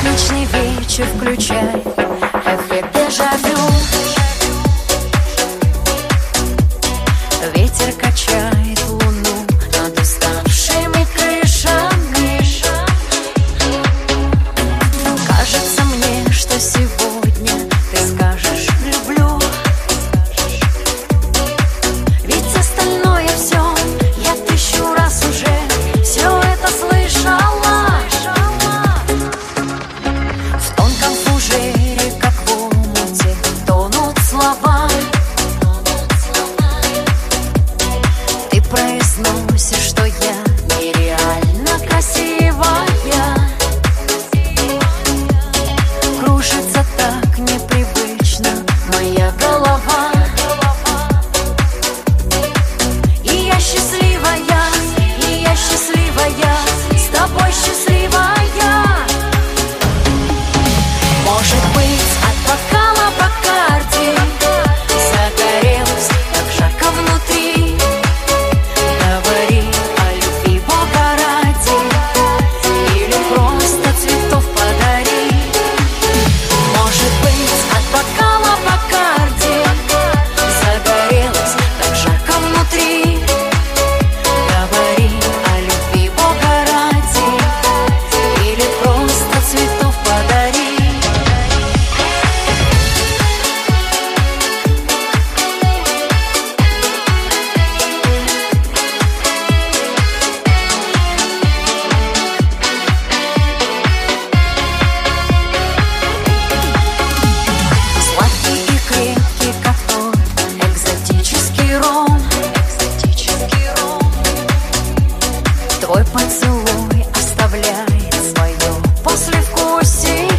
Пятничный вечер, включай эффект дежавю. Ветер качает луну над уставшими крышами. Кажется мне, что сегодня ты скажешь «люблю». Ведь остальное все я тысячу раз уже все это слышала. В тонком фужере, как в омуте, тонут слова. Ты произносишь, что я нереально красивая. Кружится так непривычно моя голова. И я счастливая, с тобой счастливая. Может быть, от бокала Бакарди загорелась так жарко внутри. Говори о любви Бога ради, или просто цветов подари. Может быть, от бокала Бакарди загорелась так жарко внутри. Говори о любви Бога ради, или просто цветов подари. Сладкий и крепкий, как тот экзотический ром. Твой поцелуй оставляет свое послевкусие.